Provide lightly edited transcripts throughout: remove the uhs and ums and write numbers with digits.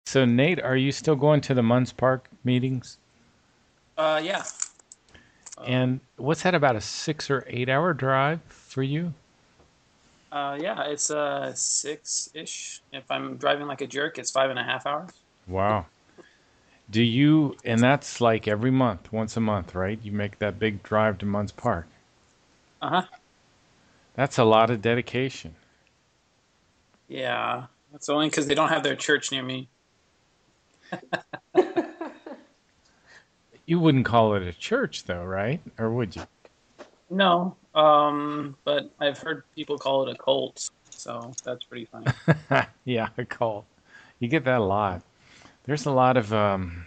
So Nate, are you still going to the Munns Park meetings? Yeah. And what's that, about a 6 or 8 hour drive for you? Yeah, it's 6-ish. If I'm driving like a jerk, it's 5.5 hours. Wow. Do you, and that's like every month, once a month, right? You make that big drive to Munns Park. Uh-huh. That's a lot of dedication. Yeah. That's only because they don't have their church near me. You wouldn't call it a church though, right? Or would you? No. But I've heard people call it a cult, so that's pretty funny. Yeah, a cult. You get that a lot. There's a lot of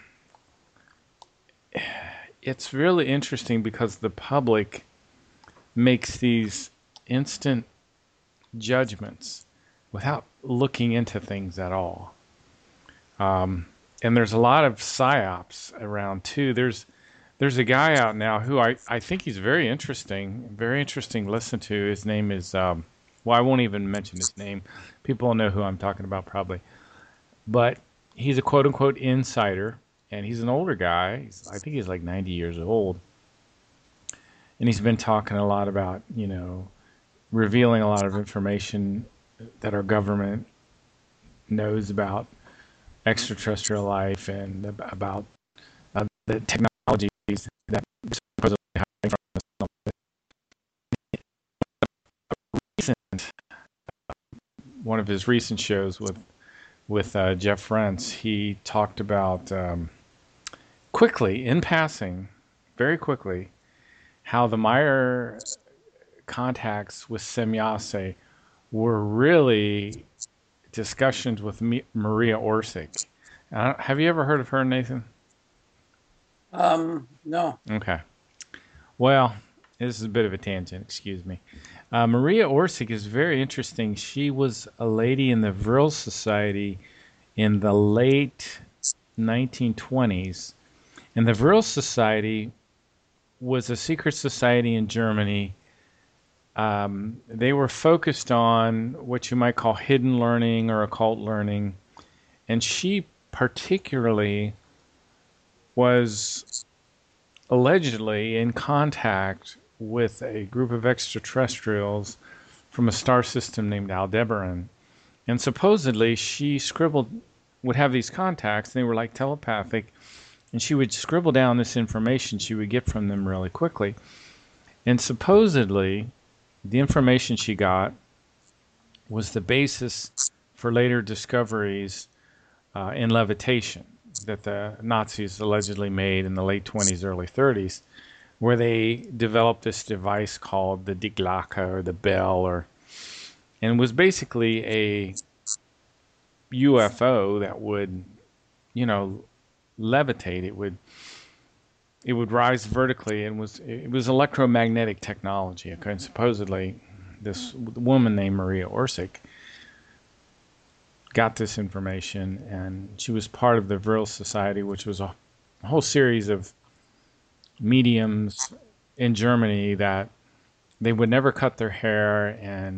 it's really interesting because the public makes these instant judgments without looking into things at all. Um, and there's a lot of psyops around too. There's a guy out now who I think he's very interesting to listen to. His name is well, I won't even mention his name. People will know who I'm talking about probably. But he's a quote unquote insider, and he's an older guy. I think he's like 90 years old, and he's been talking a lot about revealing a lot of information that our government knows about extraterrestrial life and about the technologies that we're supposedly hiding from us. Recent, one of his recent shows with Jeff Rentz, he talked about quickly, in passing, very quickly, how the Meyer contacts with Semyase were really discussions with Maria Orsic. Have you ever heard of her, Nathan? No. Okay. Well, this is a bit of a tangent, excuse me. Maria Orsic is very interesting. She was a lady in the Vril Society in the late 1920s. And the Vril Society was a secret society in Germany. They were focused on what you might call hidden learning or occult learning. And she particularly was allegedly in contact with a group of extraterrestrials from a star system named Aldebaran. And supposedly she would have these contacts, and they were like telepathic, and she would scribble down this information she would get from them really quickly. And supposedly the information she got was the basis for later discoveries in levitation that the Nazis allegedly made in the late 20s, early 30s, where they developed this device called the Die Glocke or the bell, and was basically a UFO that would, you know, levitate. It would rise vertically, and it was electromagnetic technology. Okay, and supposedly this woman named Maria Orsic got this information, and she was part of the Vril Society, which was a whole series of mediums in Germany that they would never cut their hair. And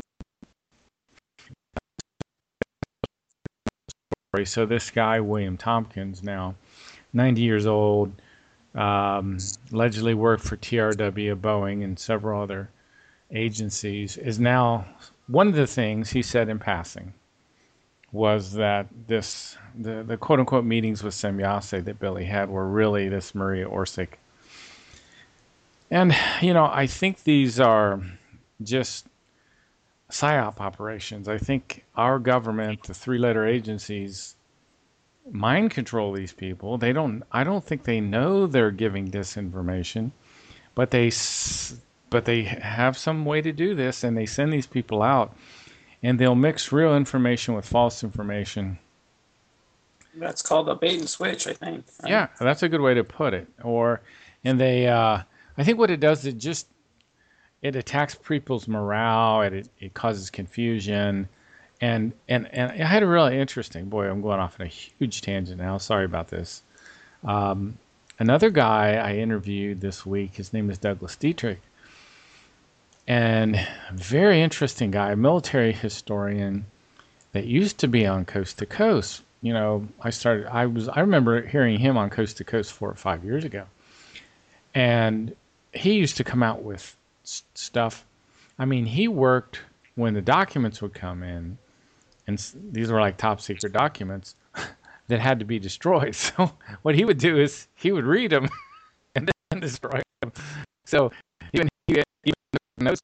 so this guy, William Tompkins, now 90 years old, allegedly worked for TRW, Boeing, and several other agencies, is now one of the things he said in passing was that the quote unquote meetings with Semyase that Billy had were really this Maria Orsic. And, I think these are just PSYOP operations. I think our government, the three letter agencies, mind control these people. I don't think they know they're giving disinformation, but they have some way to do this, and they send these people out, and they'll mix real information with false information. That's called a bait and switch, I think, right? Yeah, that's a good way to put it. And I think what it does, it attacks people's morale. It causes confusion. And I had a really interesting, boy, I'm going off on a huge tangent now. Sorry about this. Um, Another guy I interviewed this week, his name is Douglas Dietrich, and very interesting guy, military historian that used to be on Coast to Coast I remember hearing him on Coast to Coast 4 or 5 years ago. And he used to come out with stuff. I mean, he worked when the documents would come in, and these were like top secret documents that had to be destroyed. So what he would do is he would read them and then destroy them. So even notes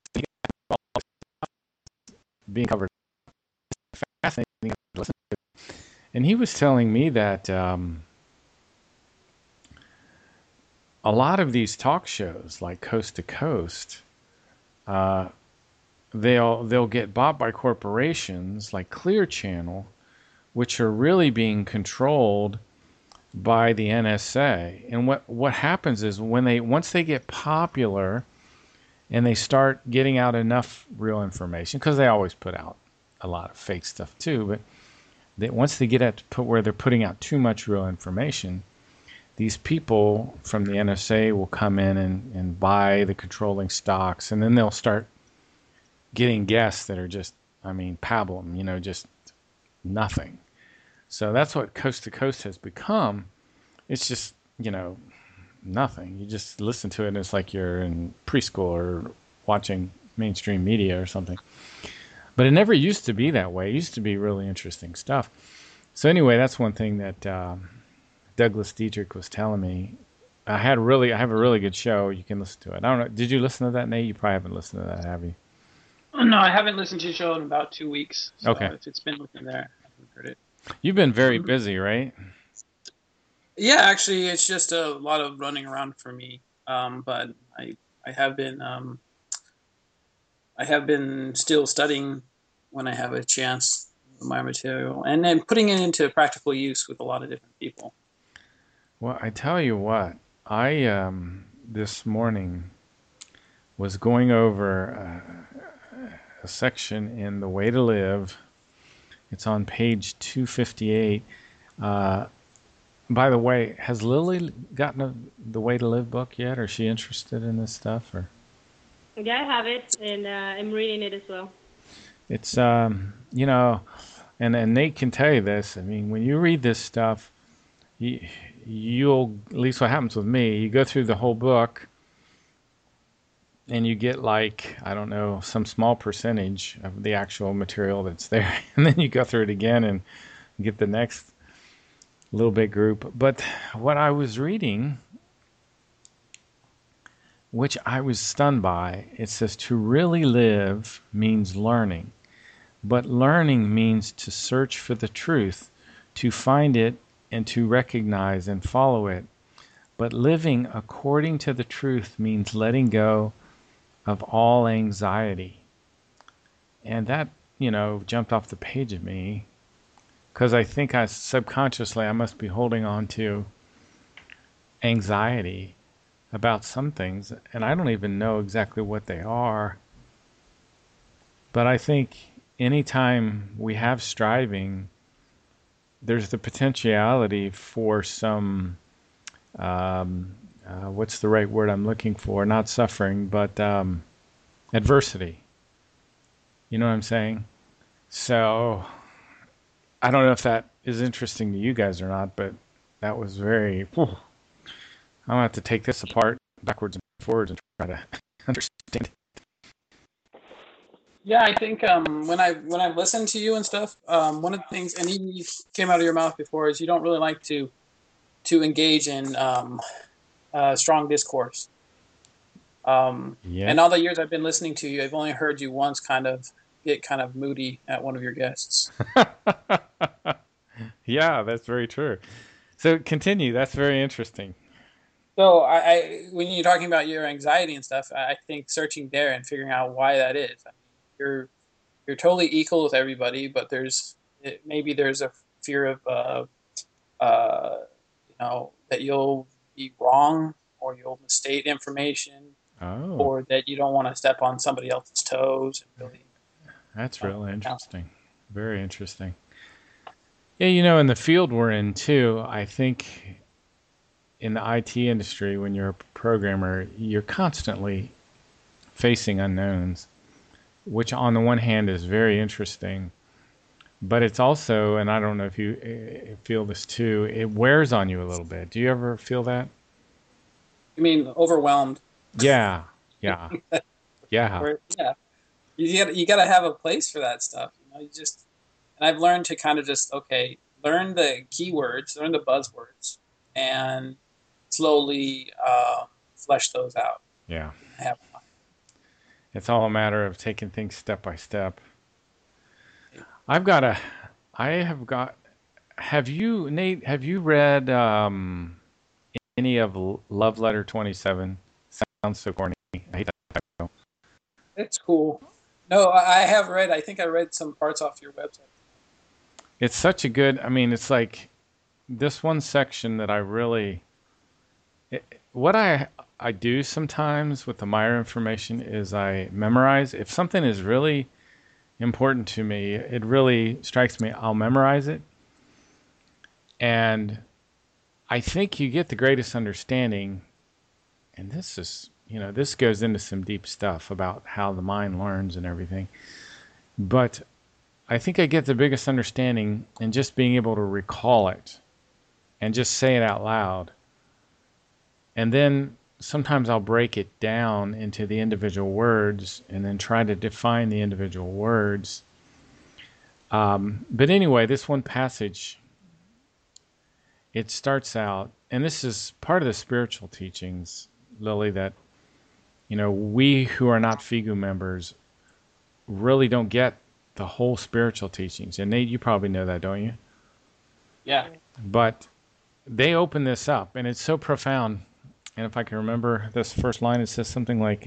being covered, fascinating to listen to. And he was telling me that a lot of these talk shows, like Coast to Coast, uh, they'll get bought by corporations like Clear Channel, which are really being controlled by the NSA. And what happens is once they get popular and they start getting out enough real information, because they always put out a lot of fake stuff too, but once they get at the point where they're putting out too much real information, these people from the NSA will come in and buy the controlling stocks, and then they'll start getting guests that are just, I mean, pablum, just nothing. So that's what Coast to Coast has become. It's just, nothing. You just listen to it and it's like you're in preschool or watching mainstream media or something. But it never used to be that way. It used to be really interesting stuff. So anyway, that's one thing that Douglas Dietrich was telling me. I have a really good show. You can listen to it. I don't know. Did you listen to that, Nate? You probably haven't listened to that, have you? No, I haven't listened to your show in about 2 weeks. So okay. If it's been looking there, I haven't heard it. You've been very busy, right? Yeah, actually, it's just a lot of running around for me. But I have been still studying when I have a chance my material, and then putting it into practical use with a lot of different people. Well, I tell you what, I this morning was going over a section in The Way to Live. It's on page 258. By the way, has Lily gotten the Way to Live book yet? Or is she interested in this stuff? Or yeah, I have it, and I'm reading it as well. It's and Nate can tell you this. I mean, when you read this stuff, you'll, at least what happens with me, you go through the whole book and you get, like, I don't know, some small percentage of the actual material that's there. And then you go through it again and get the next little bit group. But what I was reading, which I was stunned by, it says to really live means learning. But learning means to search for the truth, to find it, and to recognize and follow it. But living according to the truth means letting go of all anxiety. And that, jumped off the page at me, because I think I must be holding on to anxiety about some things, and I don't even know exactly what they are. But I think anytime we have striving, there's the potentiality for some, what's the right word I'm looking for? Not suffering, but adversity. You know what I'm saying? So I don't know if that is interesting to you guys or not, but that was very, I'm going to have to take this apart backwards and forwards and try to understand. Yeah, I think when I've listened to you and stuff, one of the things, and you came out of your mouth before, is you don't really like to engage in strong discourse. And all the years I've been listening to you, I've only heard you once get kind of moody at one of your guests. Yeah, that's very true. So continue. That's very interesting. So I when you're talking about your anxiety and stuff, I think searching there and figuring out why that is. I mean, you're totally equal with everybody, but maybe there's a fear of that you'll be wrong, or you'll misstate information, or that you don't want to step on somebody else's toes. That's really interesting. Very interesting. Yeah, in the field we're in too, I think in the IT industry, when you're a programmer, you're constantly facing unknowns, which on the one hand is very interesting, But it's also, and I don't know if you feel this too, it wears on you a little bit. Do you ever feel that? I mean, overwhelmed. Yeah, yeah, yeah, Or yeah, you gotta have a place for that stuff. You just and I've learned to kind of just okay, learn the keywords, learn the buzzwords, and slowly flesh those out. yeah. Have It's all a matter of taking things step by step. I've got a, I have got, have you, Nate, have you read any of Love Letter 27? Sounds so corny. I hate that title. it's cool. No, I have read. I think I read some parts off your website. It's such a good, I mean, it's like this one section that I really, what I do sometimes with the Meyer information is I memorize. If something is really important to me, it really strikes me, I'll memorize it. And I think you get the greatest understanding, and this is, this goes into some deep stuff about how the mind learns and everything. But I think I get the biggest understanding in just being able to recall it and just say it out loud. And then sometimes I'll break it down into the individual words and then try to define the individual words. But anyway, this one passage, it starts out, and this is part of the spiritual teachings, Lily, that, we who are not FIGU members really don't get the whole spiritual teachings. And Nate, you probably know that, don't you? Yeah. But they open this up, and it's so profound. And if I can remember this first line, it says something like,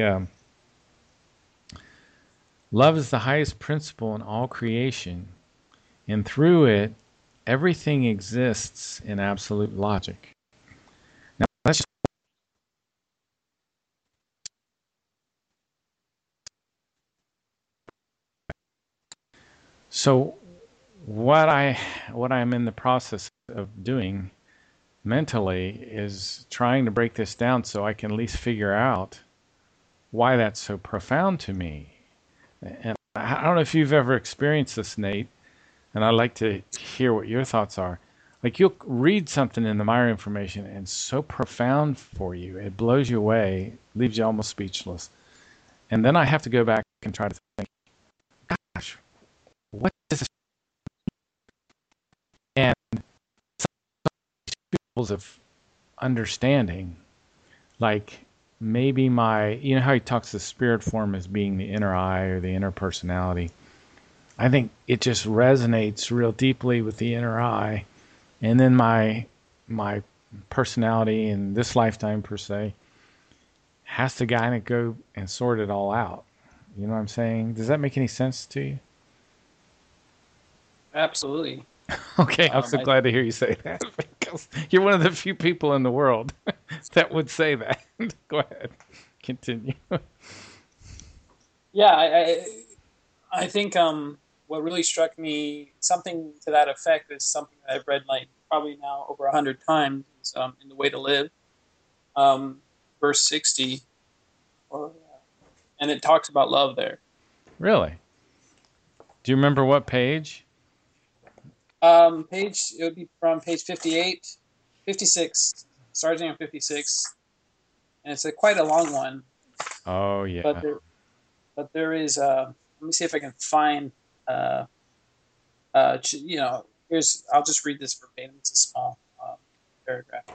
love is the highest principle in all creation, and through it, everything exists in absolute logic. Now, that's just so what I'm in the process of doing mentally is trying to break this down so I can at least figure out why that's so profound to me. And I don't know if you've ever experienced this, Nate, and I'd like to hear what your thoughts are. Like you'll read something in the Meyer information and it's so profound for you, it blows you away, leaves you almost speechless. And then I have to go back and try to think, gosh, what is this? And levels of understanding, like maybe how he talks the spirit form as being the inner eye or the inner personality. I think it just resonates real deeply with the inner eye, and then my personality in this lifetime per se has to kind of go and sort it all out. You know what I'm saying? Does that make any sense to you? Absolutely. Okay, I'm so glad to hear you say that because you're one of the few people in the world that would say that. Go ahead, continue. Yeah, I think what really struck me, something to that effect, is something that I've read like probably now over 100 times. Is, in The Way to Live, verse 60, and it talks about love there. Really? Do you remember what page? It would be from page 58, 56, starting on 56, and it's quite a long one. Oh yeah. But there is. Let me see if I can find. I'll just read this verbatim. It's a small paragraph.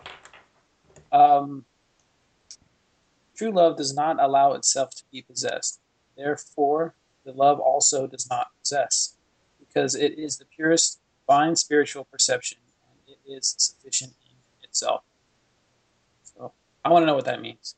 True love does not allow itself to be possessed. Therefore, the love also does not possess, because it is the purest divine spiritual perception, and it is sufficient in itself. So I want to know what that means.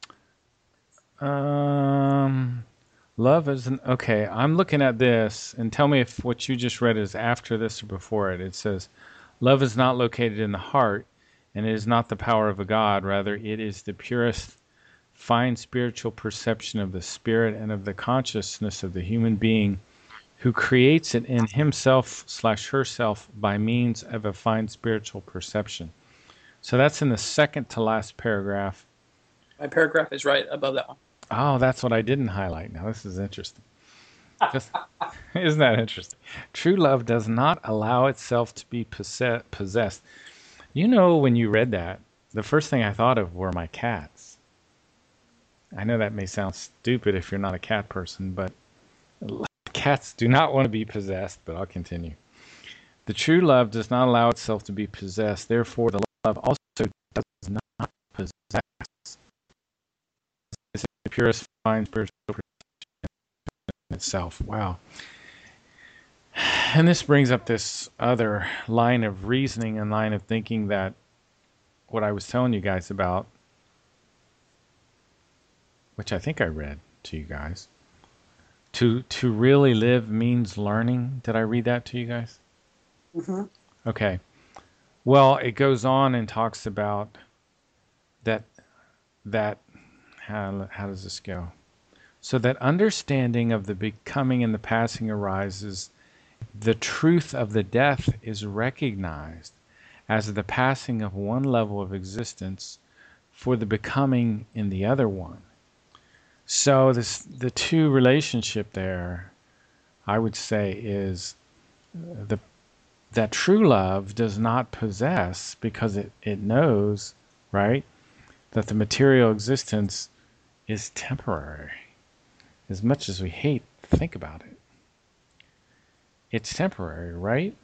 Love is okay. I'm looking at this, and tell me if what you just read is after this or before it. It says, "Love is not located in the heart, and it is not the power of a god. Rather, it is the purest, fine spiritual perception of the spirit and of the consciousness of the human being, who creates it in himself/herself by means of a fine spiritual perception." So that's in the second to last paragraph. My paragraph is right above that one. Oh, that's what I didn't highlight. Now, this is interesting. Just, isn't that interesting? True love does not allow itself to be possessed. You know, when you read that, the first thing I thought of were my cats. I know that may sound stupid if you're not a cat person, but cats do not want to be possessed, but I'll continue. The true love does not allow itself to be possessed. Therefore, the love also does not possess. It's a purifying spiritual itself. Wow. And this brings up this other line of reasoning and line of thinking that what I was telling you guys about, which I think I read to you guys. To really live means learning. Did I read that to you guys? Mm-hmm. Okay. Well, it goes on and talks about that that how does this go? So that understanding of the becoming and the passing arises, the truth of the death is recognized as the passing of one level of existence for the becoming in the other one. So the two relationship there, I would say, is the that true love does not possess because it knows, right, that the material existence is temporary. As much as we hate to think about it, it's temporary, right?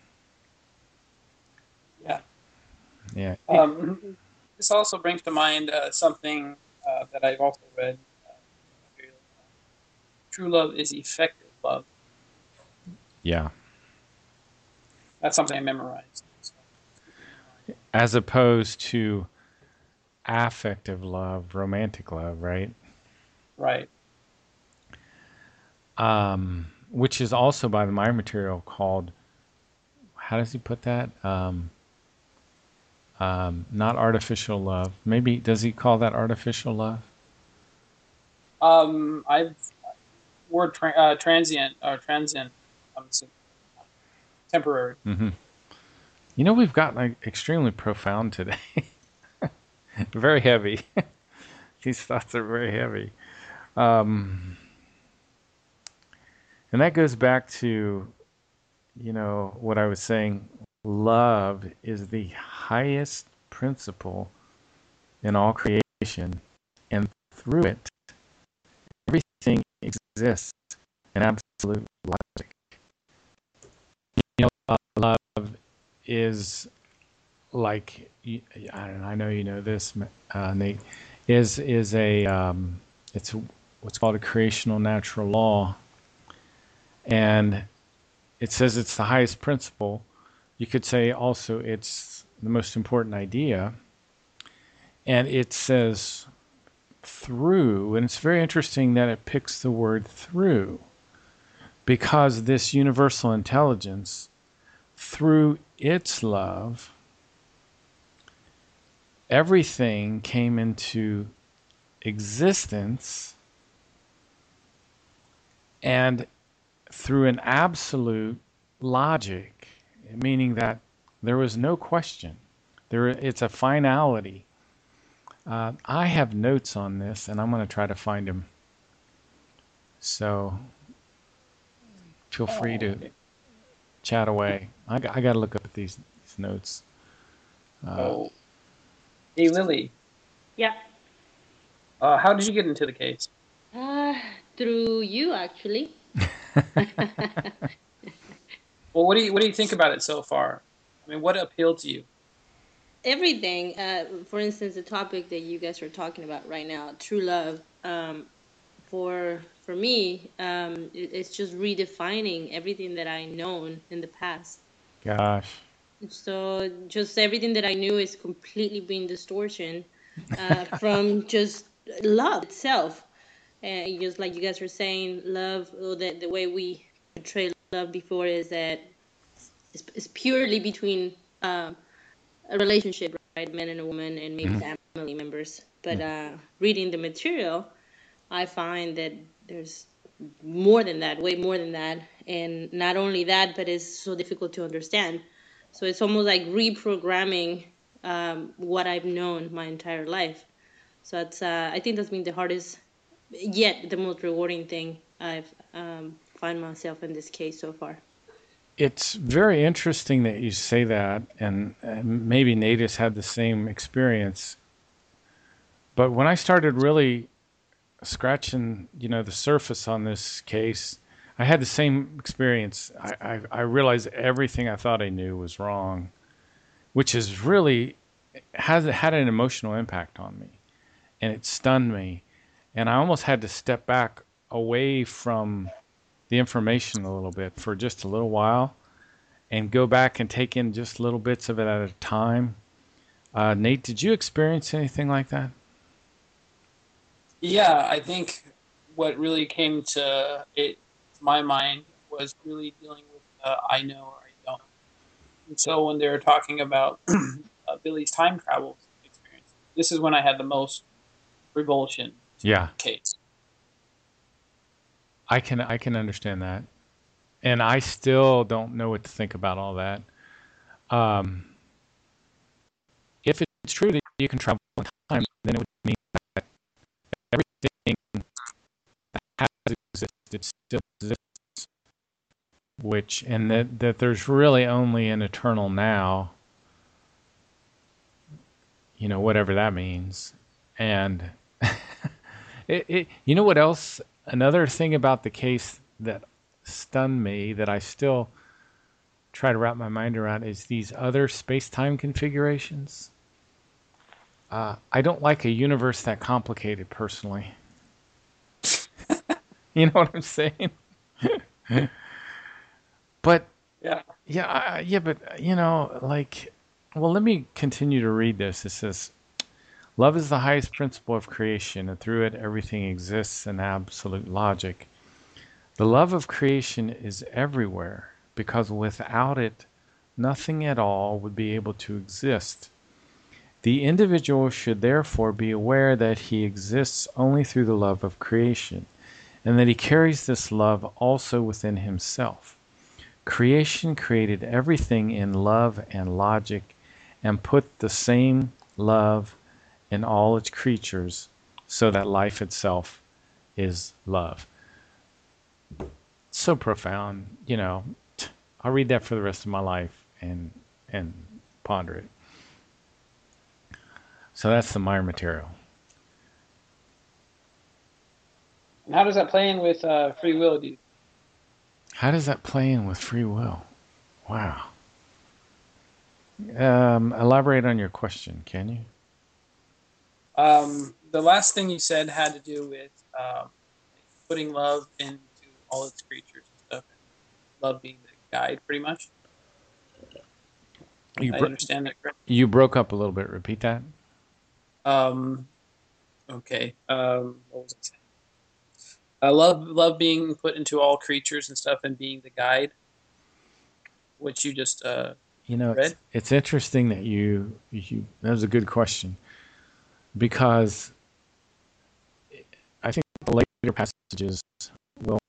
Yeah. Yeah. This also brings to mind something that I've also read. True love is effective love. Yeah. That's something I memorized. So, As opposed to affective love, romantic love, right? right. Which is also by the Mind Material called, how does he put that? Not artificial love. Maybe, does he call that artificial love? I've word transient or transient. I'm assuming, temporary. Hmm. You know, we've gotten like extremely profound today. Very heavy. These thoughts are very heavy. Um, and that goes back to, what I was saying. Love is the highest principle in all creation, and through it, everything exists in absolute logic. Love is like, I know you know this, Nate, is a it's what's called a creational natural law, and it says it's the highest principle. You could say also it's the most important idea, and it says through, and it's very interesting that it picks the word through, because this universal intelligence, through its love, everything came into existence, and through an absolute logic, meaning that there was no question. It's a finality. I have notes on this, and I'm going to try to find them. So feel free to Okay. chat away. I got to look up at these notes. So, hey Lily, Yeah. how did you get into the case? Uh, Through you, actually. Well, what do you think about it so far? I mean, what appealed to you? Everything. For instance, the topic that you guys are talking about right now, true love. For me, it's just redefining everything that I known in the past. Gosh. So just everything that I knew is completely being distortion from just love itself. And just like you guys were saying, love, or the way we portray love before is that it's purely between a relationship, right? Man and a woman, and maybe Mhm. family members. But reading the material, I find that there's more than that, way more than that. And not only that, but it's so difficult to understand. So it's almost like reprogramming what I've known my entire life. So it's I think that's been the hardest, yet the most rewarding thing I've find myself in this case so far. It's very interesting that you say that, and maybe Nate has had the same experience. But when I started really scratching, the surface on this case, I had the same experience. I realized everything I thought I knew was wrong, which is really has had an emotional impact on me, and it stunned me, and I almost had to step back away from the information a little bit for just a little while and go back and take in just little bits of it at a time. Nate, did you experience anything like that? Yeah, I think what really came to my mind was really dealing with I know or I don't. And so when they were talking about Billy's time travel experience, this is when I had the most revulsion to Yeah, the case. I can understand that, and I still don't know what to think about all that. Um, if it's true that you can travel in time, then it would mean that everything that has existed still exists, which and that there's really only an eternal now, whatever that means. And you know what else? Another thing about the case that stunned me that I still try to wrap my mind around is these other space-time configurations. I don't like a universe that complicated personally. You know what I'm saying? But Yeah. yeah, but well, let me continue to read this. It says, "Love is the highest principle of creation, and through it everything exists in absolute logic. The love of creation is everywhere, because without it, nothing at all would be able to exist. The individual should therefore be aware that he exists only through the love of creation, and that he carries this love also within himself. Creation created everything in love and logic, and put the same love in all its creatures, so that life itself is love." So profound, I'll read that for the rest of my life and ponder it. So that's the Meyer material. And how does that play in with free will? How does that play in with free will? Wow. Elaborate on your question, can you? The last thing you said had to do with putting love into all its creatures and stuff, and love being the guide, pretty much. I understand that correctly. You broke up a little bit. Repeat that. Okay. What was I saying? Love being put into all creatures and stuff, and being the guide, which you just read. It's interesting that you that was a good question, because I think the later passages will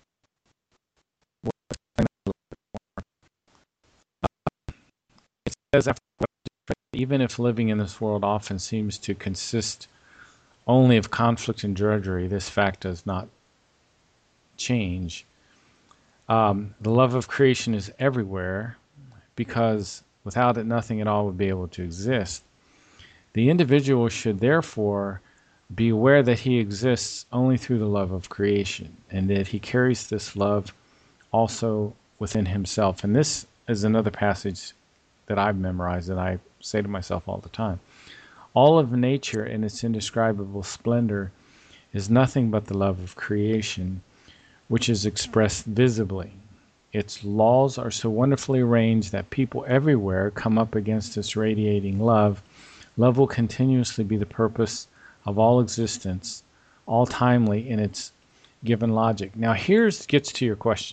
it says after, even if living in this world often seems to consist only of conflict and drudgery, this fact does not change. The love of creation is everywhere, because without it, nothing at all would be able to exist. The individual should therefore be aware that he exists only through the love of creation, and that he carries this love also within himself. And this is another passage that I've memorized that I say to myself all the time. All of nature in its indescribable splendor is nothing but the love of creation, which is expressed visibly. Its laws are so wonderfully arranged that people everywhere come up against its radiating love. Love will continuously be the purpose of all existence, all timely in its given logic. Now gets to your question.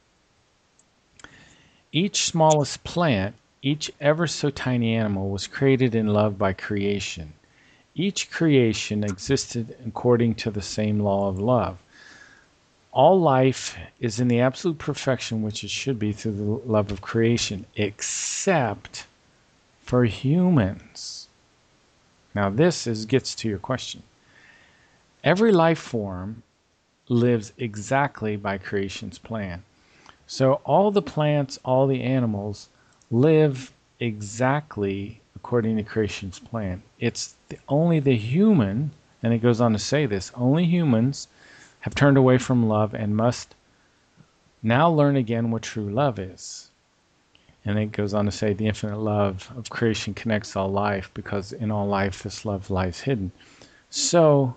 Each smallest plant, each ever so tiny animal was created in love by creation. Each creation existed according to the same law of love. All life is in the absolute perfection which it should be through the love of creation, except for humans. Now this gets to your question. Every life form lives exactly by creation's plan. So all the plants, all the animals live exactly according to creation's plan. It's only the human, and it goes on to say this, only humans have turned away from love and must now learn again what true love is. And it goes on to say the infinite love of creation connects all life because in all life this love lies hidden. So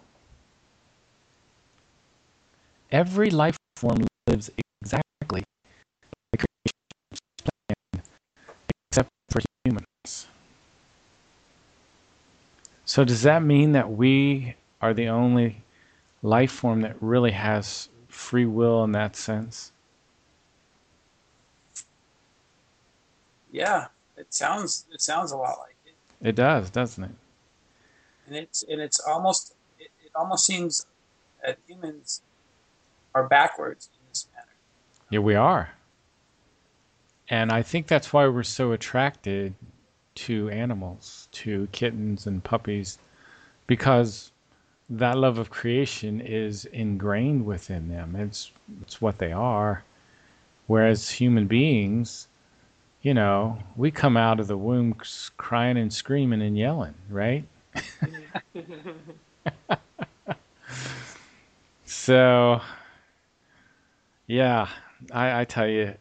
every life form lives exactly like creation's plan except for humans. So does that mean that we are the only life form that really has free will in that sense? Yeah, it sounds a lot like it, It does, doesn't it? and it's almost it almost seems that humans are backwards in this matter. Yeah, we are. And I think that's why we're so attracted to animals, to kittens and puppies, because that love of creation is ingrained within them. It's what they are. Whereas human beings, we come out of the womb crying and screaming and yelling, right? So, yeah, I tell you,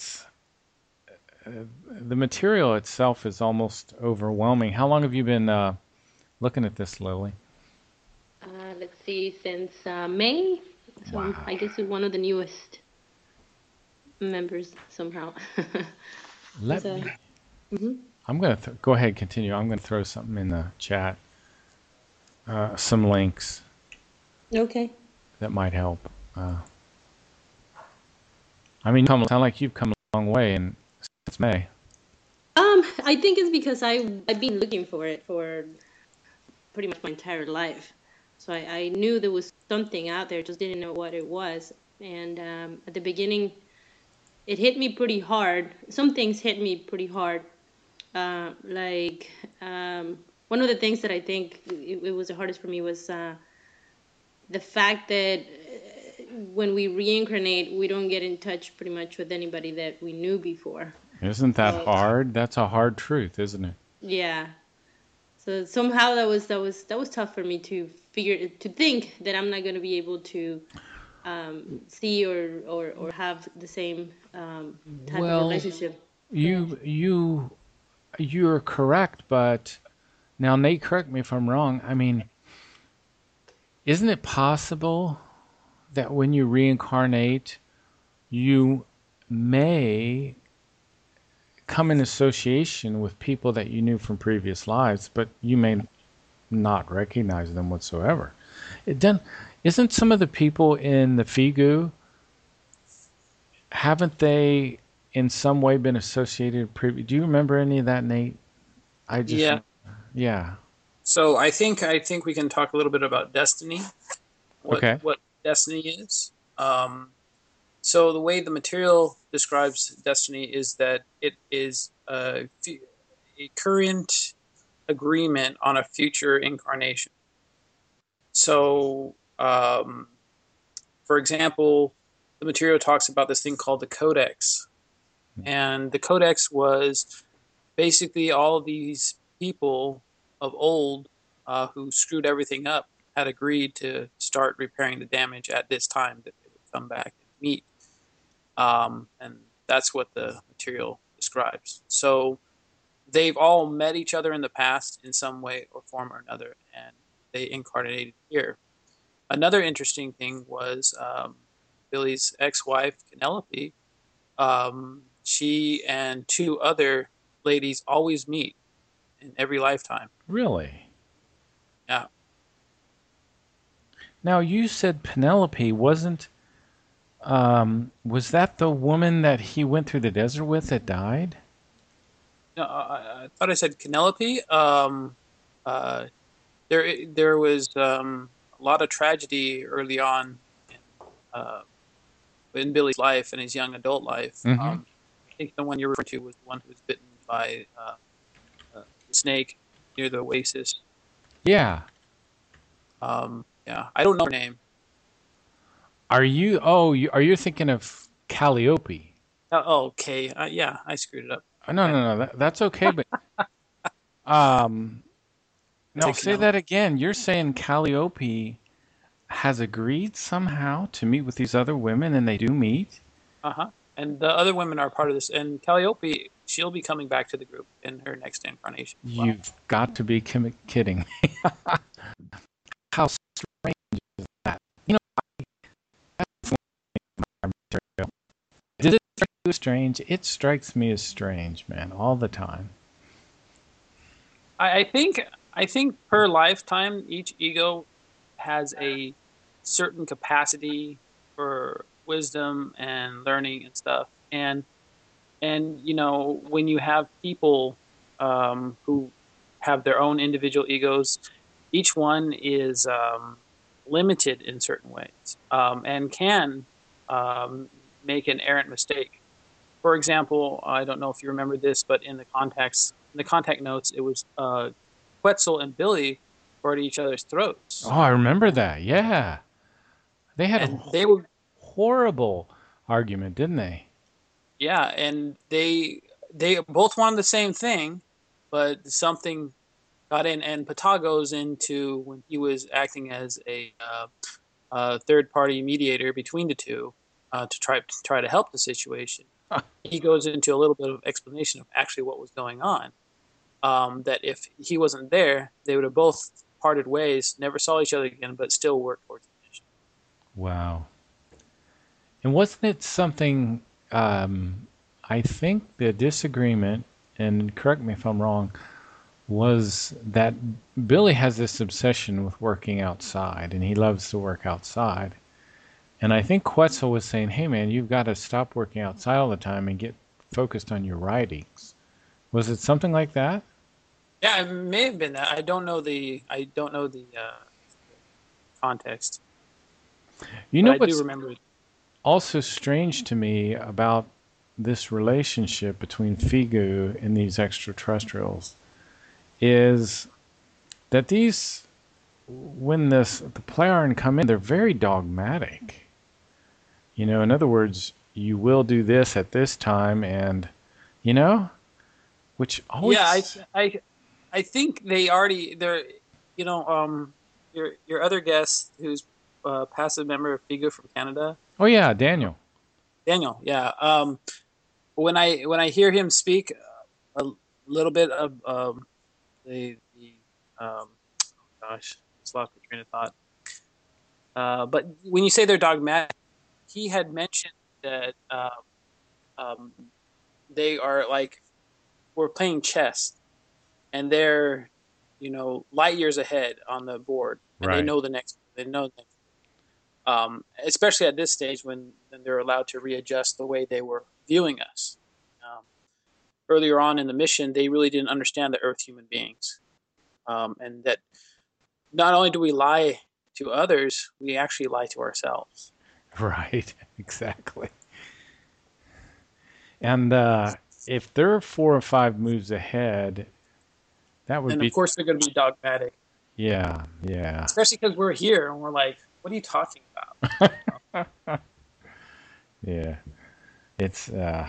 the material itself is almost overwhelming. How long have you been looking at this, Lily? Let's see, since May. So Wow. I guess it's one of the newest members somehow. Let So, me. mhm. I'm gonna go ahead, continue. I'm gonna throw something in the chat, some links Okay. that might help. Uh, I mean, sound like you've come a long way in since May. I think it's because I've been looking for it for pretty much my entire life. So I knew there was something out there, just didn't know what it was. And at the beginning, it hit me pretty hard. Some things hit me pretty hard. Like one of the things that I think it was the hardest for me was the fact that when we reincarnate, we don't get in touch pretty much with anybody that we knew before. Isn't that So hard? That's a hard truth, isn't it? yeah. So somehow that was tough for me to think that I'm not going to be able to see or have the same type of Well, relationship. So you you you're correct, but now Nate, correct me if I'm wrong. I mean, isn't it possible that when you reincarnate, you may come in association with people that you knew from previous lives, but you may not recognize them whatsoever? It done, isn't some of the people in the Figu, haven't they in some way been associated? Do you remember any of that, Nate? I just, Yeah. yeah. So I think we can talk a little bit about destiny, what Okay. what destiny is. So the way the material describes destiny is that it is a current agreement on a future incarnation. So, for example, the material talks about this thing called the Codex, and the Codex was basically all of these people of old who screwed everything up had agreed to start repairing the damage at this time that they would come back and meet. And that's what the material describes. So they've all met each other in the past in some way or form or another, and they incarnated here. Another interesting thing was Billy's ex-wife, Penelope. She and two other ladies always meet in every lifetime. Really? Yeah. Now you said Penelope wasn't. Was that the woman that he went through the desert with that died? No, I thought I said Penelope. Uh, there was a lot of tragedy early on uh, in Billy's life and his young adult life. Mm-hmm. I think the one you're referring to was the one who was bitten by the snake near the oasis. Yeah. Yeah, I don't know her name. Are you? Oh, are you thinking of Calliope? Okay. Yeah, I screwed it up. No, Okay. no, no. That's okay. But um, no, Take a say note. that again. You're saying Calliope has agreed somehow to meet with these other women, and they do meet. Uh-huh. And the other women are part of this. And Calliope, she'll be coming back to the group in her next incarnation as well. You've got to be kidding. How strange is that? You know, that's one of my material. Did it strike you as strange? It strikes me as strange, man, all the time. I think per lifetime, each ego has a certain capacity for wisdom and learning and stuff. And when you have people who have their own individual egos, each one is limited in certain ways, and can make an errant mistake. For example, I don't know if you remember this, but in the contact notes, it was Quetzal and Billy were at each other's Oh, throats, I remember that. Yeah. They had a and they were, horrible argument, didn't they? yeah, and they both wanted the same thing, but something got in, and Ptah goes into when he was acting as a third party mediator between the two to try to help the situation. He goes into a little bit of explanation of actually what was going on. That if he wasn't there, they would have both parted ways, never saw each other again, but still worked towards the mission. Wow. And wasn't it something, I think the disagreement, and correct me if I'm wrong, was that Billy has this obsession with working outside, and he loves to work outside. And I think Quetzal was saying, hey man, you've got to stop working outside all the time and get focused on your writings. Was it something like that? Yeah, it may have been that. I don't know the context, You but know I do what's remember. also strange to me about this relationship between Figu and these extraterrestrials is that these, when the Plejaren come in, they're very dogmatic. In other words, you will do this at this time, and you know, which Yeah, always. I think they're your other guest who's a passive member of FIGA from Canada, Oh yeah, Daniel. Daniel. Yeah. When I hear him speak a little bit of the gosh, just lost my train of thought. But when you say they're dogmatic, he had mentioned that um, they are like we're playing chess, and they're light years ahead on the board, and they Right. know the next. They know the next. Especially at this stage when they're allowed to readjust the way they were viewing us. Um, Earlier on in the mission, they really didn't understand the Earth human beings, and that not only do we lie to others, we actually lie to ourselves. Right. Exactly. And if they're 4 or 5 moves ahead, that would And of be. course, they're going to be dogmatic, Yeah. Yeah. especially because we're here and we're like, "What are you talking about?" Yeah. It's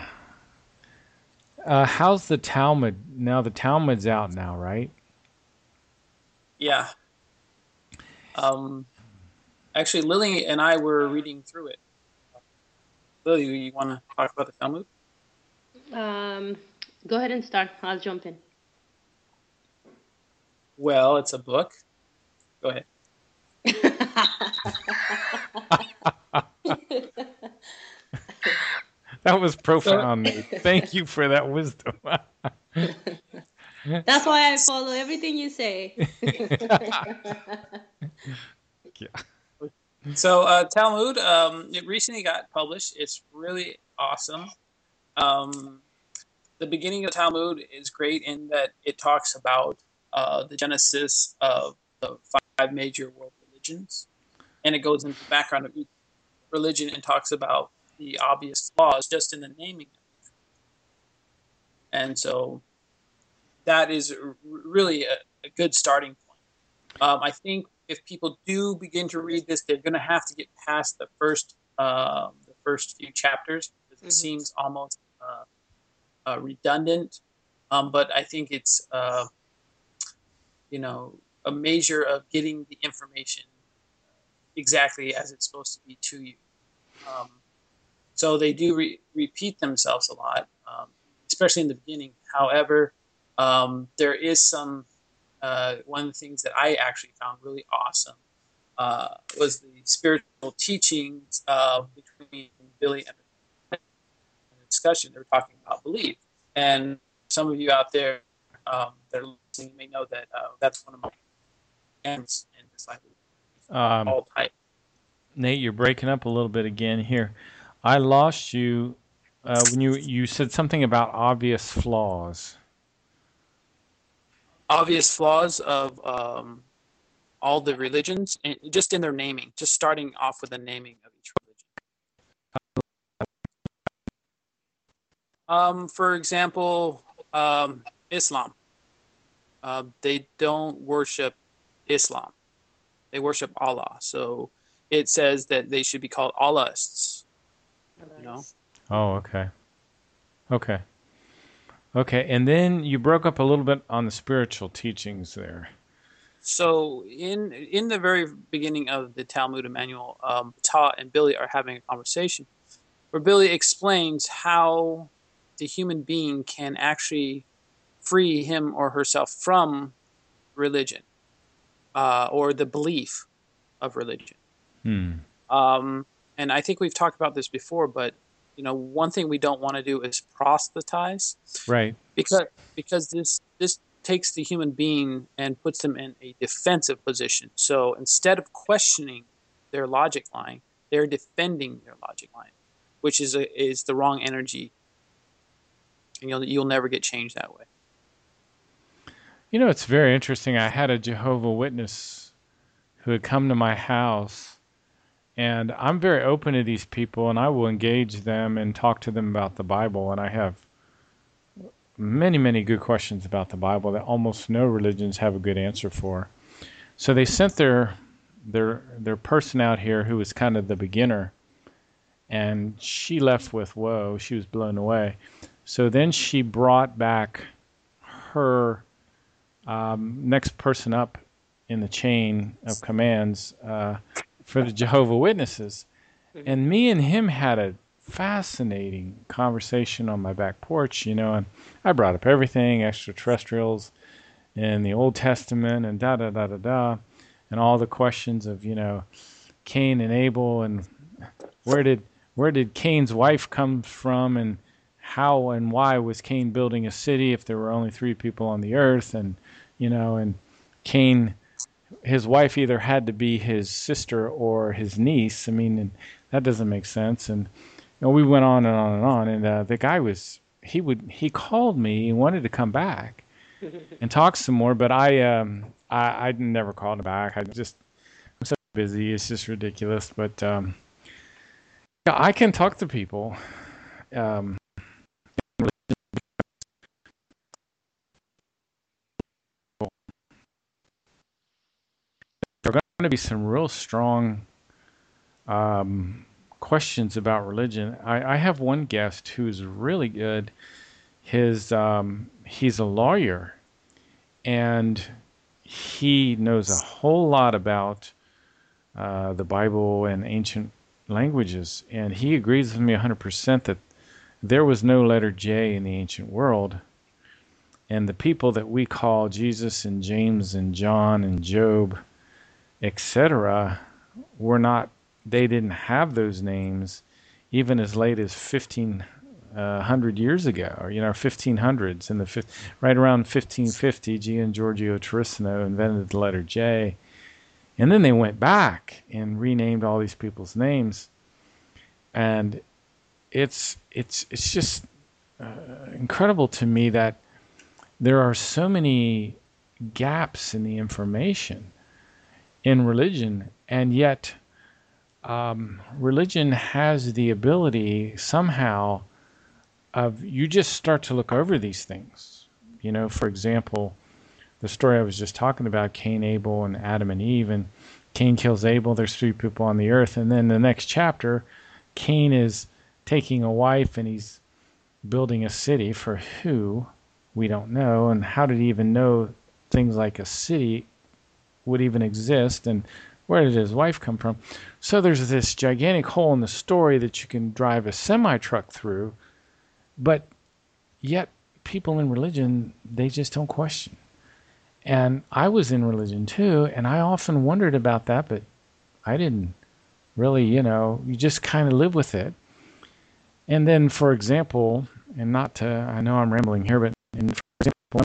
how's the Talmud now? The Talmud's out now, right? Yeah. Um, Actually, Lily and I were reading through it. Lily, you want to talk about the Talmud? Um, Go ahead and start. I'll jump in. Well, it's a book. Go ahead. That was So, profound, Nate. Thank you for that wisdom. That's why I follow everything you say. Yeah. Talmud, it recently got published. It's really awesome. Um, the beginning of Talmud is great in that it talks about the genesis of the five major world religions, and it goes into the background of each religion and talks about the obvious flaws just in the naming. And so that is really a good starting point. I think if people do begin to read this, they're going to have to get past the first few chapters, because it seems almost redundant. But I think it's a measure of getting the information exactly as it's supposed to be to you. So they do repeat themselves a lot, especially in the beginning. However, there is some one of the things that I actually found really awesome was the spiritual teachings between Billy and the discussion. They were talking about belief, and some of you out there that are listening may know that that's one of my ends in disciple all type. Nate, you're breaking up a little bit again here. I lost you when you said something about obvious flaws. Obvious flaws of all the religions, and just in their naming, just starting off with the naming of each religion. For example, Islam. They don't worship Islam. They worship Allah. So it says that they should be called Allahists. You know? Oh, okay. Okay. Okay, and then you broke up a little bit on the spiritual teachings there. So in the very beginning of the Talmud Manual, Ta and Billy are having a conversation where Billy explains how the human being can actually free him or herself from religion or the belief of religion. And I think we've talked about this before, but one thing we don't want to do is proselytize, right? Because this takes the human being and puts them in a defensive position. So instead of questioning their logic line, they're defending their logic line, which is the wrong energy, and you'll never get changed that way. It's very interesting. I had a Jehovah's Witness who had come to my house, and I'm very open to these people, and I will engage them and talk to them about the Bible, and I have many, many good questions about the Bible that almost no religions have a good answer for. So they sent their person out here who was kind of the beginner, and she left with, whoa, she was blown away. So then she brought back her next person up in the chain of commands for the Jehovah's Witnesses. And me and him had a fascinating conversation on my back porch, and I brought up everything, extraterrestrials and the Old Testament and da-da-da-da-da, and all the questions of, Cain and Abel, and where did Cain's wife come from, and how and why was Cain building a city if there were only 3 people on the earth, and and Cain, his wife either had to be his sister or his niece. I mean, and that doesn't make sense. And we went on and on and on. And the guy he called me. He wanted to come back and talk some more, but I never called him back. I'm so busy. It's just ridiculous. But yeah, I can talk to people. To be some real strong questions about religion. I have one guest who's really good. He's a lawyer, and he knows a whole lot about the Bible and ancient languages, and he agrees with me 100% that there was no letter J in the ancient world, and the people that we call Jesus and James and John and Job, etc., they didn't have those names even as late as 1500 years ago, or 1500s. Right around 1550, Gian Giorgio Terracino invented the letter J, and then they went back and renamed all these people's names, and it's just incredible to me that there are so many gaps in the information in religion, and yet religion has the ability somehow of, you just start to look over these things. For example, the story I was just talking about, Cain, Abel, and Adam and Eve, and Cain kills Abel. There's three people on the earth, and then the next chapter, Cain is taking a wife and he's building a city for who we don't know, and how did he even know things like a city would even exist, and where did his wife come from? So there's this gigantic hole in the story that you can drive a semi truck through, but yet people in religion, they just don't question. And I was in religion too, and I often wondered about that, but I didn't really, you just kind of live with it. And then, for example, and not to, I know I'm rambling here, but for example,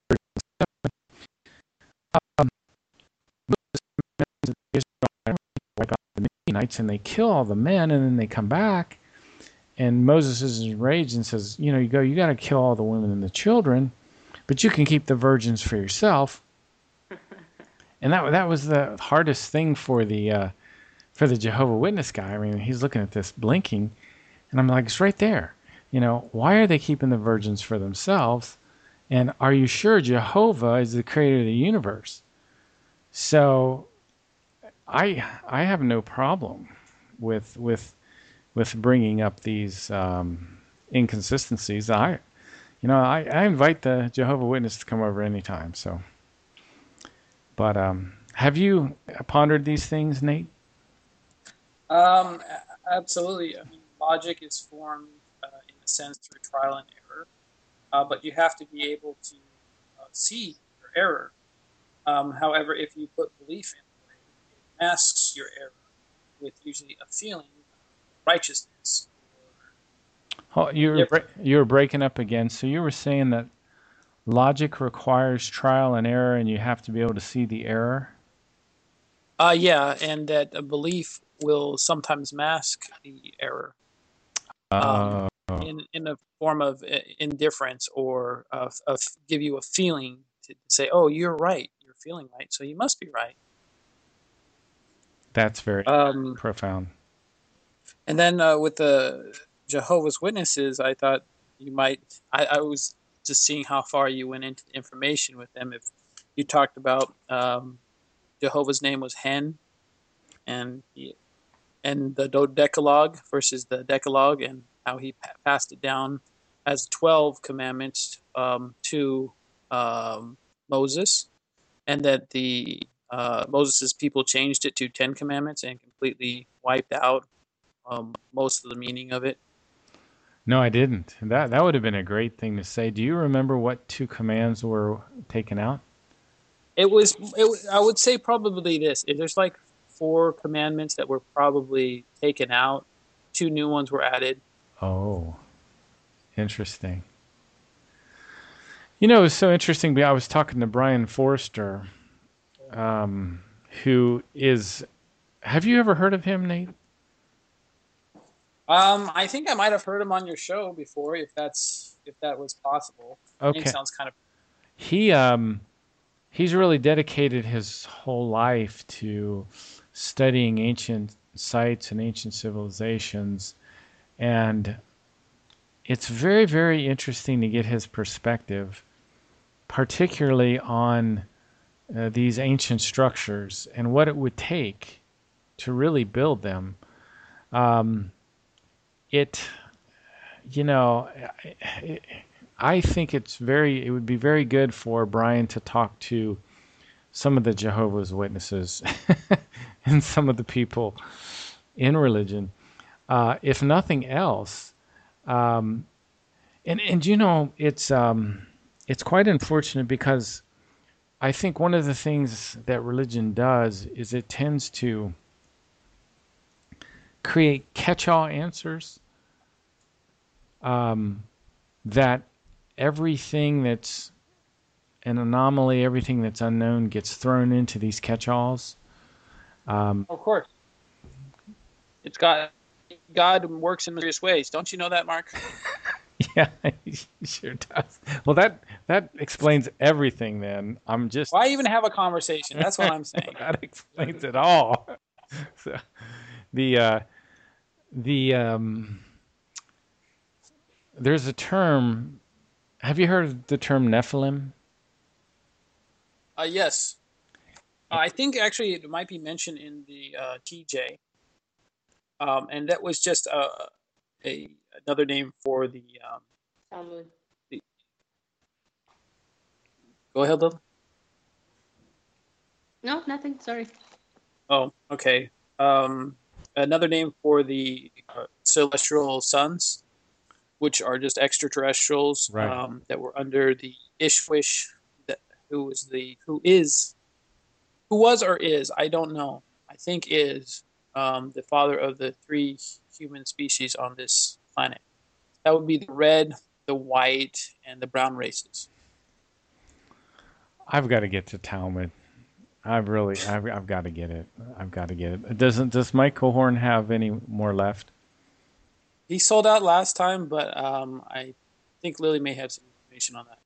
wipe out the Midianites and they kill all the men, and then they come back, and Moses is enraged and says, you got to kill all the women and the children, but you can keep the virgins for yourself. And that was the hardest thing for the Jehovah Witness guy. I mean, he's looking at this blinking, and I'm like, it's right there. Why are they keeping the virgins for themselves? And are you sure Jehovah is the creator of the universe? So I have no problem with bringing up these inconsistencies. I invite the Jehovah Witness to come over anytime. So, but have you pondered these things, Nate? Absolutely. I mean, logic is formed in a sense through trial and error, but you have to be able to see your error. However, if you put belief in the way, it masks your error with usually a feeling of righteousness. Oh, you were breaking up again. So you were saying that logic requires trial and error, and you have to be able to see the error? Yeah, and that a belief will sometimes mask the error in a form of indifference, or give you a feeling to say, oh, you're right, you're feeling right, so you must be right. That's very profound. And then with the Jehovah's Witnesses, I thought you might, I was just seeing how far you went into information with them. If you talked about Jehovah's name was Hen, and the Decalogue versus the Decalogue, and how he passed it down as 12 commandments to Moses, and that the Moses's people changed it to 10 commandments and completely wiped out most of the meaning of it. No, I didn't. That would have been a great thing to say. Do you remember what 2 commands were taken out? It was I would say probably this. There's like 4 commandments that were probably taken out. 2 new ones were added. Oh, interesting. It was so interesting. I was talking to Brian Forrester, who is. Have you ever heard of him, Nate? I think I might have heard him on your show before, if that was possible. Okay. It sounds kind of. He's really dedicated his whole life to studying ancient sites and ancient civilizations, and it's very, very interesting to get his perspective, particularly on these ancient structures and what it would take to really build them. I think it would be very good for Brian to talk to some of the Jehovah's Witnesses and some of the people in religion, if nothing else. It's quite unfortunate, because I think one of the things that religion does is it tends to create catch-all answers, that everything that's an anomaly, everything that's unknown gets thrown into these catch-alls. Of course. It's God works in mysterious ways. Don't you know that, Mark? Yeah, he sure does. Well, that explains everything then. Why even have a conversation? That's what I'm saying. That explains it all. So, there's a term. Have you heard of the term Nephilim? Yes. I think actually it might be mentioned in the TJ, and that was just a another name for Talmud. the. Go ahead, Lil. No, nothing. Sorry. Oh, okay. Another name for the celestial suns, which are just extraterrestrials Right. that were under the Ishwish, that who was or is, I don't know. I think is the father of the three human species on this planet. That would be the red, the white, and the brown races. I've got to get to Talmud. I've got to get it. I've got to get it. Does Mike Cohorn have any more left? He sold out last time, but I think Lily may have some information on that.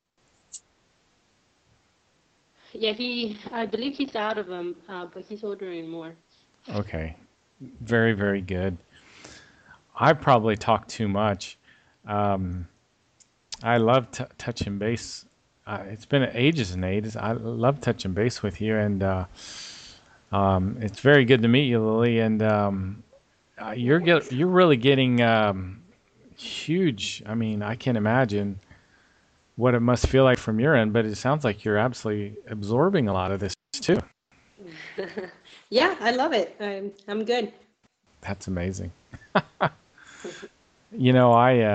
Yeah, I believe he's out of them, but he's ordering more. Okay. Very, very good. I probably talk too much. Um, I love touching base. It's been ages and ages. I love touching base with you, and it's very good to meet you, Lily. And you're really getting huge. I mean, I can't imagine what it must feel like from your end, but it sounds like you're absolutely absorbing a lot of this too. Yeah, I love it. I'm good. That's amazing. You know,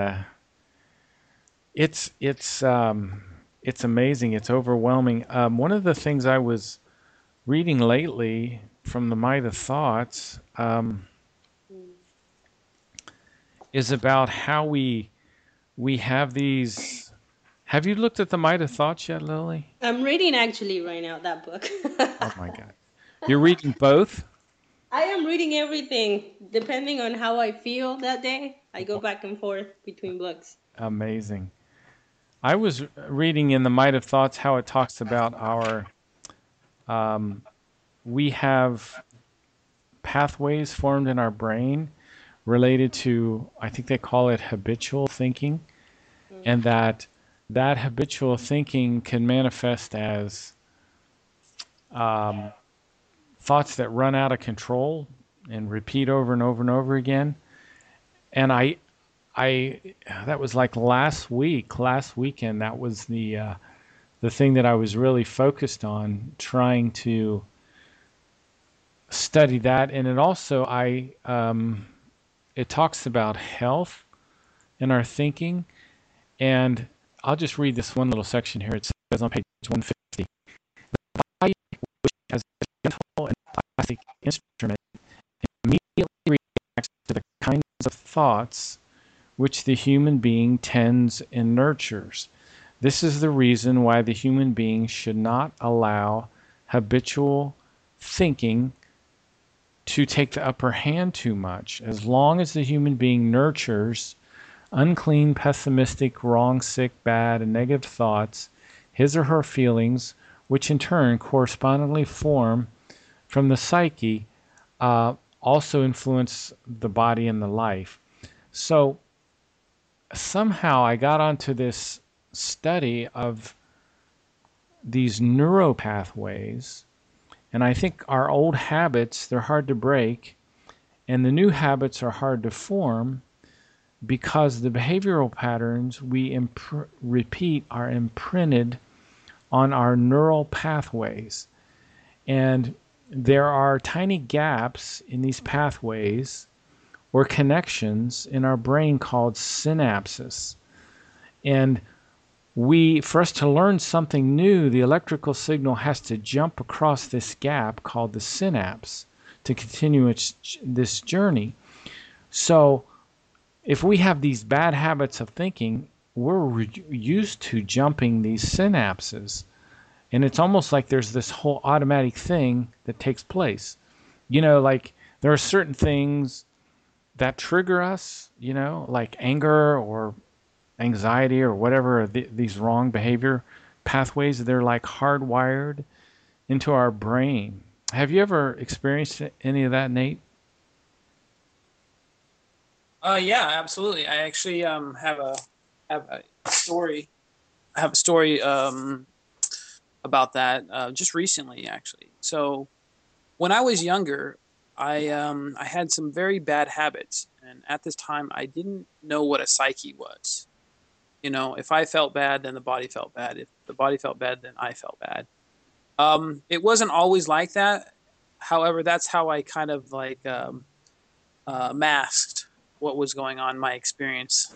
it's amazing. It's overwhelming. One of the things I was reading lately from the Might of Thoughts is about how we have these. Have you looked at the Might of Thoughts yet, Lily? I'm reading actually right now that book. Oh my God, you're reading both? I am reading everything depending on how I feel that day. I go back and forth between books. Amazing. I was reading in the Might of Thoughts how it talks about our we have pathways formed in our brain related to, I think they call it habitual thinking, and that habitual thinking can manifest as thoughts that run out of control and repeat over and over and over again. And I that was like last weekend. That was the thing that I was really focused on, trying to study that. And it also it talks about health in our thinking. And I'll just read this one little section here. It says on page 150, the body, which has a gentle and plastic instrument, immediately reacts to the kinds of thoughts which the human being tends and nurtures. This is the reason why the human being should not allow habitual thinking to take the upper hand too much. As long as the human being nurtures unclean, pessimistic, wrong, sick, bad, and negative thoughts, his or her feelings, which in turn correspondingly form from the psyche, also influence the body and the life. So somehow I got onto this study of these neuropathways, and I think our old habits, they're hard to break, and the new habits are hard to form because the behavioral patterns we repeat are imprinted on our neural pathways. And there are tiny gaps in these pathways or connections in our brain called synapses. And for us to learn something new, the electrical signal has to jump across this gap called the synapse to continue this journey. So if we have these bad habits of thinking, we're used to jumping these synapses. And it's almost like there's this whole automatic thing that takes place. You know, like there are certain things that trigger us, you know, like anger or anxiety or whatever, these wrong behavior pathways. They're like hardwired into our brain. Have you ever experienced any of that, Nate? Yeah, absolutely. I actually have a story. I have a story about that just recently, actually. So when I was younger, I had some very bad habits, and at this time, I didn't know what a psyche was. You know, if I felt bad, then the body felt bad. If the body felt bad, then I felt bad. It wasn't always like that. However, that's how I kind of like masked what was going on in my experience.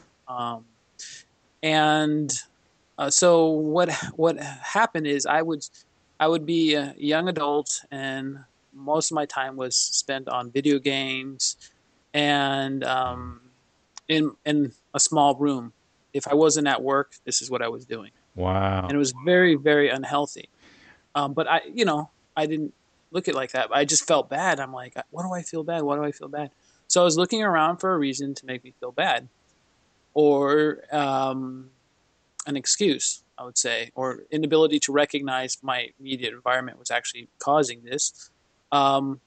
And so what happened is I would be a young adult, and most of my time was spent on video games and in a small room. If I wasn't at work, this is what I was doing, Wow. and it was very, very unhealthy. But I didn't look at it like that. I just felt bad. I'm like, what do I feel bad? What do I feel bad? So I was looking around for a reason to make me feel bad, or an excuse, I would say, or inability to recognize my immediate environment was actually causing this. Um,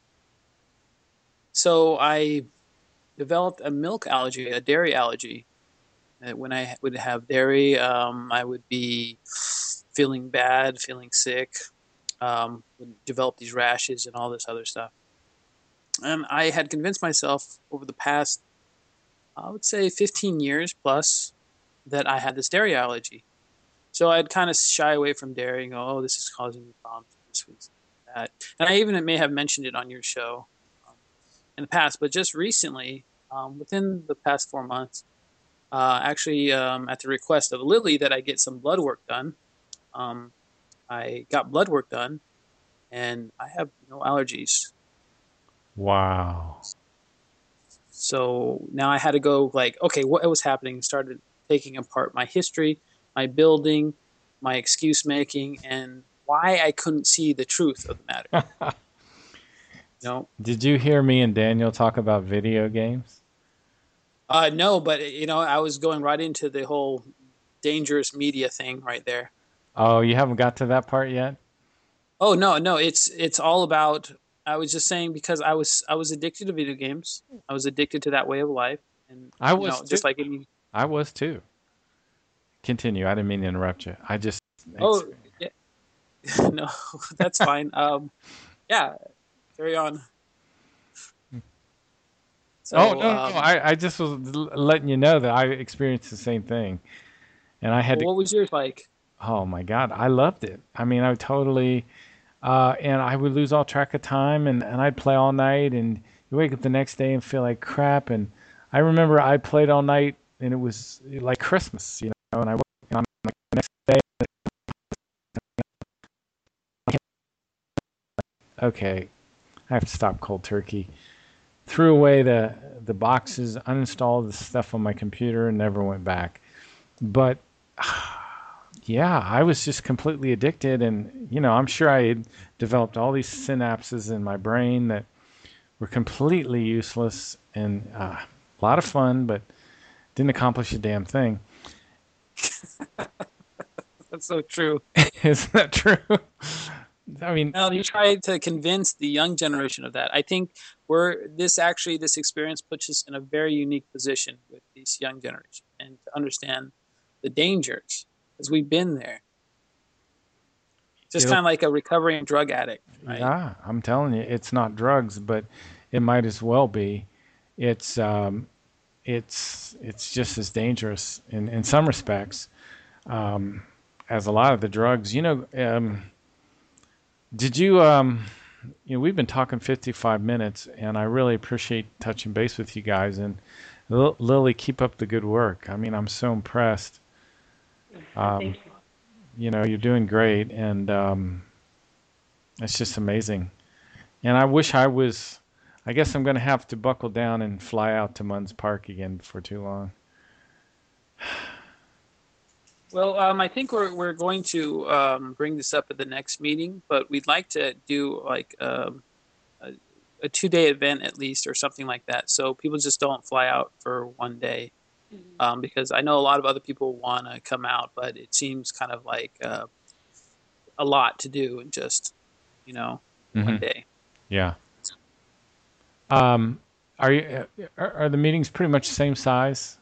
so I developed a milk allergy, a dairy allergy. When I would have dairy, I would be feeling bad, feeling sick, would develop these rashes and all this other stuff. And I had convinced myself over the past, I would say, 15 years plus, that I had this dairy allergy. So I'd kind of shy away from dairy and go, oh, this is causing me problems. This was that. And I even may have mentioned it on your show in the past, but just recently, within the past 4 months, actually, at the request of Lily, that I get some blood work done. I got blood work done, and I have no allergies. Wow. So now I had to go like, okay, what was happening? Started taking apart my history, my building, my excuse making, and why I couldn't see the truth of the matter. No, Did you hear me and Daniel talk about video games? no, but I was going right into the whole dangerous media thing right there. Oh, you haven't got to that part yet? Oh no, no, it's all about. I was just saying because I was addicted to video games. I was addicted to that way of life, and I was too. just like any. I was too. Continue. I didn't mean to interrupt you. I just. Oh yeah, no, that's fine. Yeah, carry on. So, Oh, no, no, no. I just was letting you know that I experienced the same thing. And I had well, to, what was yours like? oh my God, I loved it. I mean, I totally, and I would lose all track of time and I'd play all night and you wake up the next day and feel like crap. And I remember I played all night and it was like Christmas, and I woke up like the next day, okay, I have to stop cold turkey. Threw away the boxes, uninstalled the stuff on my computer, and never went back. But yeah, I was just completely addicted, and I'm sure I had developed all these synapses in my brain that were completely useless and a lot of fun, but didn't accomplish a damn thing. That's so true. Isn't that true? I mean, Now you try to convince the young generation of that. I think this experience puts us in a very unique position with this young generation, and to understand the dangers, because we've been there. Just kind of like a recovering drug addict, right? Yeah, I'm telling you, it's not drugs, but it might as well be. It's it's just as dangerous in some respects as a lot of the drugs. Did you we've been talking 55 minutes, and I really appreciate touching base with you guys. And Lily, keep up the good work. I mean, I'm so impressed. Thank you. You're doing great, and it's just amazing. And I wish I guess I'm going to have to buckle down and fly out to Munns Park again before too long. Well, I think we're going to bring this up at the next meeting, but we'd like to do like a 2-day event at least, or something like that, so people just don't fly out for one day. Because I know a lot of other people want to come out, but it seems kind of like a lot to do in just one day. Yeah. Are you are the meetings pretty much the same size?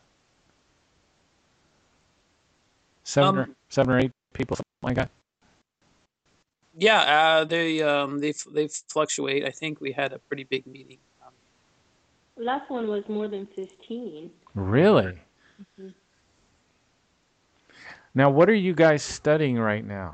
Seven or 8 people, something like that. Yeah, they fluctuate. I think we had a pretty big meeting. Last one was more than 15. Really? Mhm. Now, what are you guys studying right now?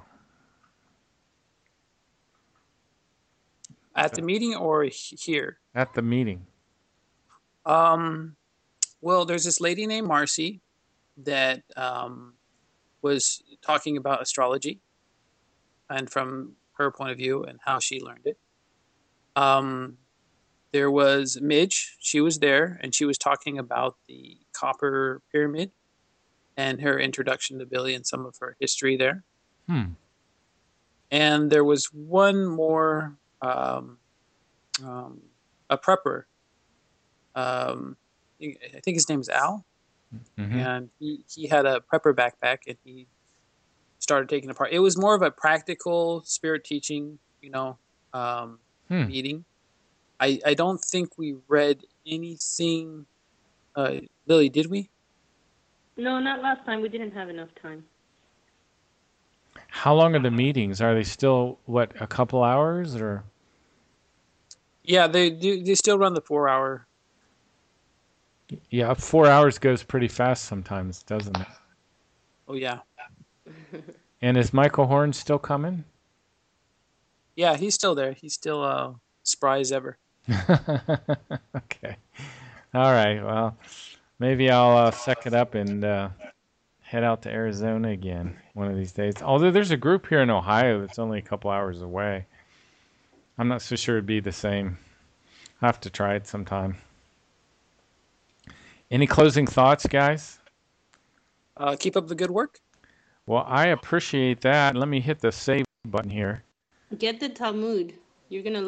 At the meeting or here? At the meeting? Um, well, there's this lady named Marcy that was talking about astrology and from her point of view and how she learned it. Um, there was Midge. She was there and she was talking about the Copper Pyramid and her introduction to Billy and some of her history there. Hmm. And there was one more, um, a prepper. I think his name is Al, Mm-hmm. and he had a prepper backpack, and he started taking it apart. It was more of a practical spirit teaching, um, Hmm. meeting. I don't think we read anything. Lily, did we? No, not last time. We didn't have enough time. How long are the meetings? Are they still, what, a couple hours or? Yeah, they do. They still run the 4 hour. Yeah, 4 hours goes pretty fast sometimes, doesn't it? Oh yeah, And is Michael Horn still coming? yeah. He's still there. He's still spry as ever. Okay. All right. Well, maybe I'll suck it up and head out to Arizona again one of these days. Although there's a group here in Ohio that's only a couple hours away. I'm not so sure it'd be the same. I'll have to try it sometime. Any closing thoughts, guys? Keep up the good work. Well, I appreciate that. Let me hit the save button here. Get the Talmud. You're gonna